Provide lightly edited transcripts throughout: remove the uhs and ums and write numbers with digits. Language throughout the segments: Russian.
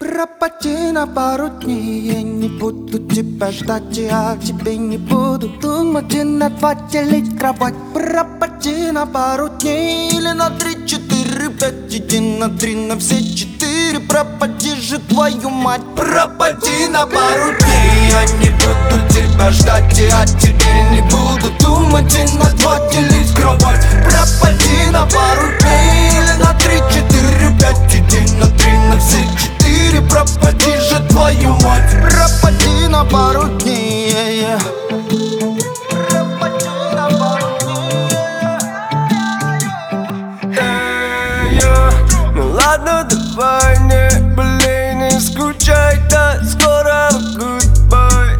Пропади на пару дней, я не буду тебя ждать, я о тебе не буду думать и на 2 делить кровать. Пропади на пару дней или на 3, 4, 5, иди на 3, на все 4. Пропади же, твою мать. Пропади на пару дней, я не буду тебя ждать, я о тебе не буду думать и на 2 делить кровать. Пропади на пару дней или на 3, 4, 5, иди на 3, на все 4. Пропади же, твою мать. Пропади на пару дней, пропади на пару дней. Ну ладно, давай, не болей, не скучай, да скоро goodbye.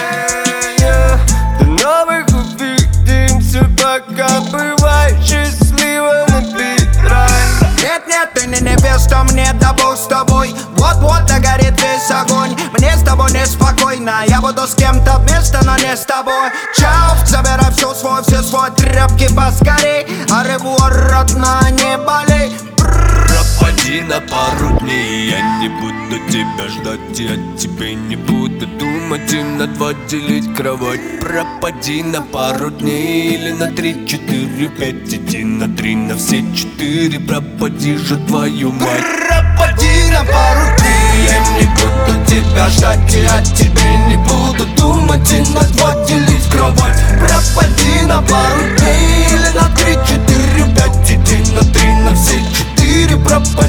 До новых увидимся, пока бывай счастливо, набирай. Нет, ты не невеста, мне да бог с тобой. Вот-вот догорит весь огонь. Мне с тобой неспокойно, я буду с кем-то вместе, но не с тобой. Чао, забирай все свой, тряпки поскорей. Аревуар, родная, не болей. Пропади на пару дней, я не буду тебя ждать, я о тебе не буду думать и на 2 делить кровать. Пропади на пару дней или на 3, 4, 5, иди на 3, на все 4. Пропади же, твою мать. Пропади на пару дней, я не буду тебя ждать, я о тебе не буду думать и на 2 делить кровать. Пропади на пару дней или на 3, 4, 5, иди на 3, на все 4. Пропади